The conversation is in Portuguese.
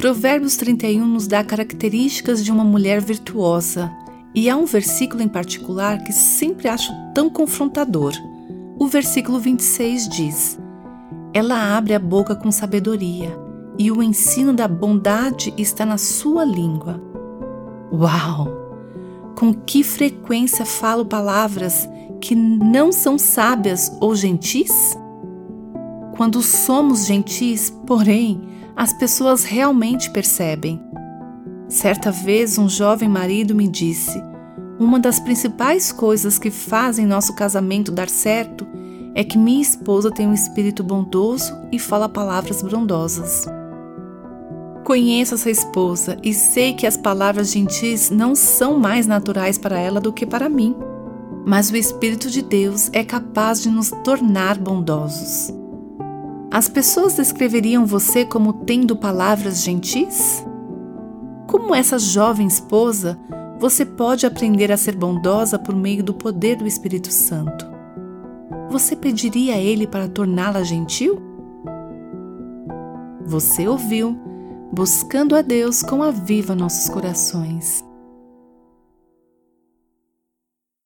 Provérbios 31 nos dá características de uma mulher virtuosa, e há um versículo em particular que sempre acho tão confrontador. O versículo 26 diz: ela abre a boca com sabedoria, e o ensino da bondade está na sua língua. Uau! Com que frequência falo palavras que não são sábias ou gentis? Quando somos gentis, porém, as pessoas realmente percebem. Certa vez, um jovem marido me disse: uma das principais coisas que fazem nosso casamento dar certo é que minha esposa tem um espírito bondoso e fala palavras bondosas. Conheço essa esposa e sei que as palavras gentis não são mais naturais para ela do que para mim, mas o Espírito de Deus é capaz de nos tornar bondosos. As pessoas descreveriam você como tendo palavras gentis? Como essa jovem esposa, você pode aprender a ser bondosa por meio do poder do Espírito Santo. Você pediria a Ele para torná-la gentil? Você ouviu Buscando a Deus com Aviva Nossos Corações.